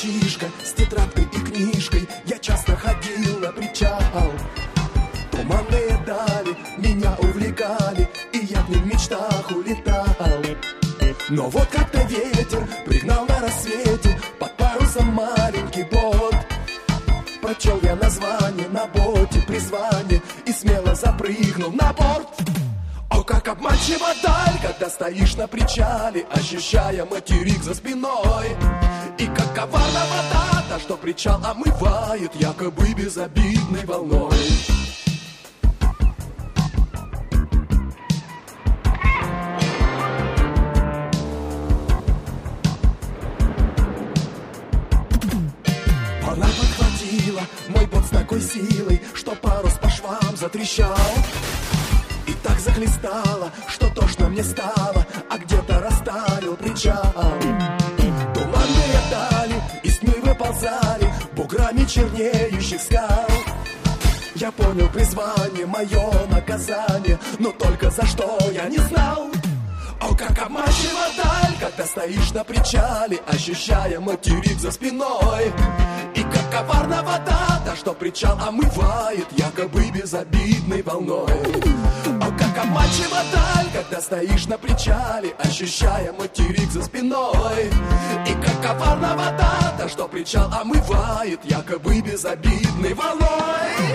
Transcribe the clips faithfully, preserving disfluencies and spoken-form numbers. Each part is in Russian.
мальчишка с тетрадкой и книжкой, я часто ходил на причал. Туманные дали меня увлекали, и я в них в мечтах улетал. Но вот как-то ветер пригнал на рассвете под парусом маленький бот. Прочел я название на боте, призвание, и смело запрыгнул на борт. О, как обманчива даль, когда стоишь на причале, ощущая материк за спиной. И как коварна вода, та, что причал омывает якобы безобидной волной. Волна подхватила мой бот с такой силой, что парус по швам затрещал. И так захлестало, что тошно мне стало, а где-то растаял причал. Туманные дали из тьмы выползали буграми чернеющих скал. Я понял призвание, мое наказание, но только за что я не знал. О, как обманчива даль, когда стоишь на причале, ощущая материк за спиной. И как коварна вода, та, что причал омывает якобы безобидной волной. О, как обманчива даль, когда стоишь на причале, ощущая материк за спиной. И как коварна вода, та, что причал омывает якобы безобидной волной.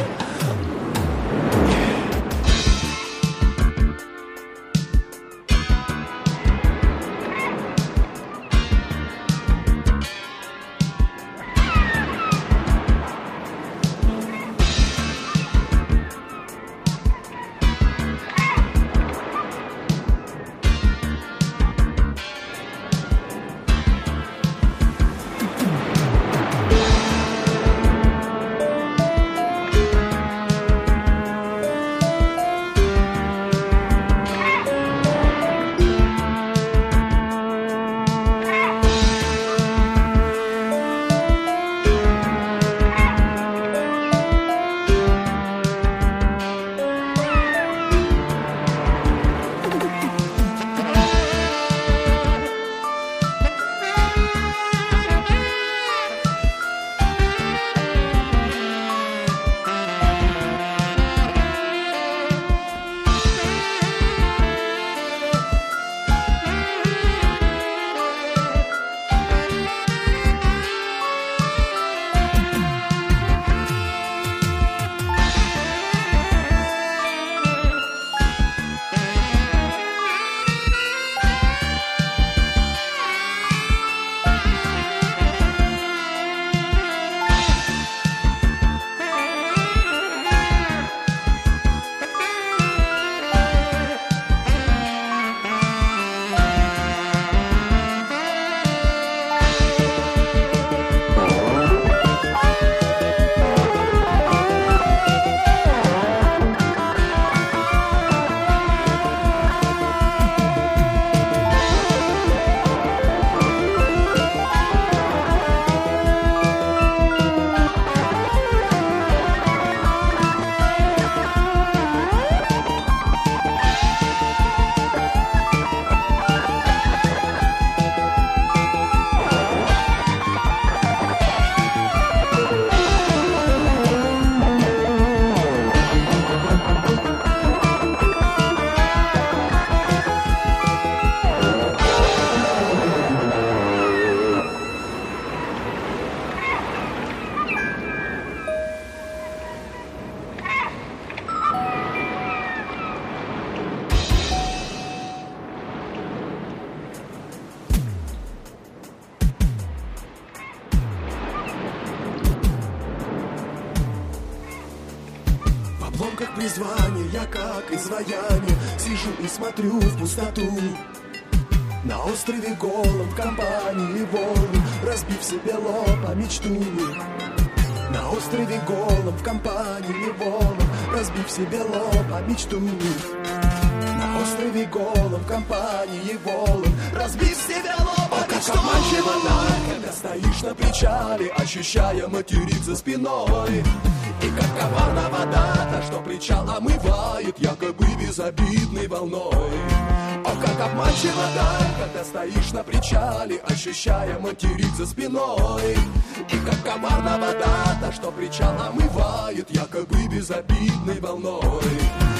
обломках призвания я как изваяние сижу и смотрю в пустоту. На острове голом в компании волн, разбив себе лоб о мечту. На острове голом в компании волн, разбив себе лоб о мечту. На острове голом в компании волн, разбив себе лоб о мечту. Как обманчива вода, когда стоишь на причале, ощущая материк за спиной. И как коварна вода, та, что причал омывает якобы безобидной волной. О, как как обманчива даль, когда стоишь на причале, ощущая материк за спиной. И как коварна вода, та, что причал омывает, якобы безобидной волной.